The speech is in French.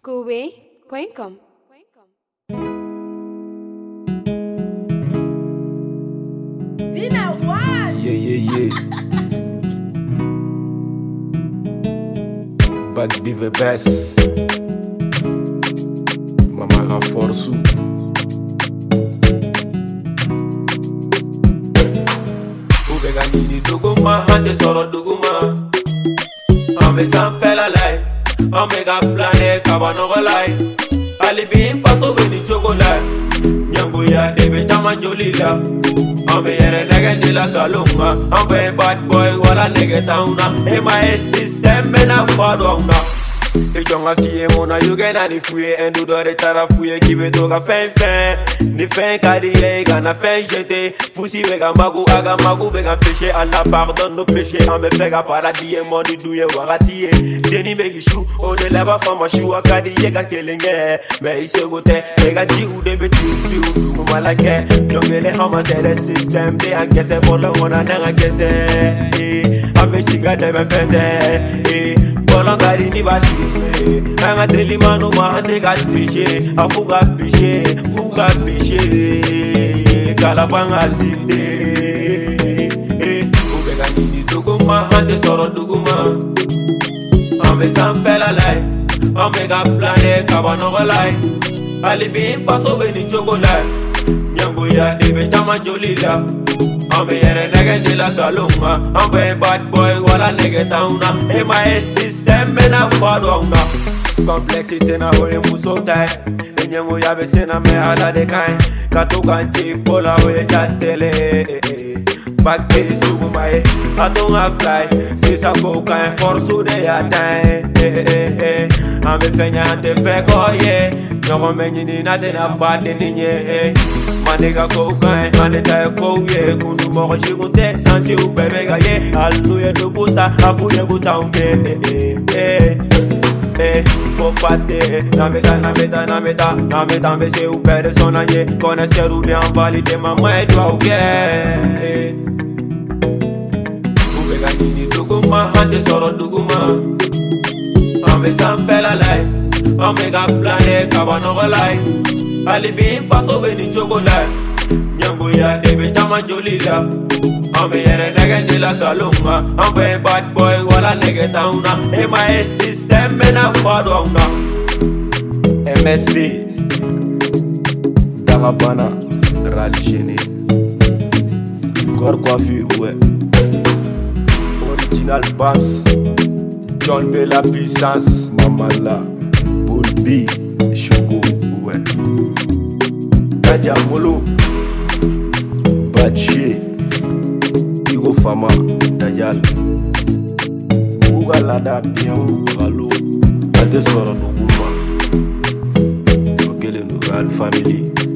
Kobe.com. Dina One. Yeah. Back be the best. Mama Raforsu. Ubega nini duguma, hande soro duguma. Ame sanfela lai, omega plane kabanogo lai. Alibi paso beni chogo lai. Nyango ya debe chama jolila. Ame yere nege nila kalunga. Ame bad boy wala nege tauna. My head system mena fado una. Ijonga fiye mona yugena ni fuye. Endu dore tara fuye kibe toga fen. Ni fen kadiye gana fen jete. Pussy vega magu aga magu vega fishe. Allah pardonne nos péchés. Ame fega paradis moni douye waratiye. Deni begi chou. Ode leba fama chou akadiye ga kelenge. Me ise gote. Mega ji ou de betu. Malake, yongele hama say the system. They a guess it, bolo wana nanga guess it. Ame shiga de me feze. Bolo gari ni bati. Anga teli manu ma ante ga piche. Afuga piche. Kalabanga zinde. Ubega nini duguma, ante soro duguma. Ame sanfela lai. Omega plane kabanogo lai. Alibi paso beni chogo lai. Nyango ya debe chama jolila. Ame yere nege nila kalunga. Ame bad boy wala nege tauna. My head system mena fado una. Complexity na hoye musotai. Nyango ya besena me ala de kain. Kato kanchi pola hoye chantele. Back to the sugumae. I don't have fly. Since I go kind for so they are dying. I'm a fenya and the fake oh yeah. No menini nothing about the ninye. My nigga go kind and the tie go yeah. Kunu mo shigunte sansi ubebega yeah. Hallelujah do puta afuye guta Faut pâter, nameta, mais c'est où perdre son année. Connaisseur ou bien valider ma main, toi ou bien. Ubega nini duguma, hante soro duguma. Ame sanfela lai, omega plane kabanogo lai. Alibi paso beni chogo lai. Nyango ya debe chama jolila. Ame yere nege nila kalunga. Ame bad boy wala nege tauna. My head system mena fado una. MSD Darabana Raligene Corps coiffure ouais. Original Bams John B la puissance Mamala Bull B Chogo ouais. Kadia Molo Badche Igo Fama Dayal Ougalada bien Ougalou Ade Soro Nouguma Ok les nouvelles familles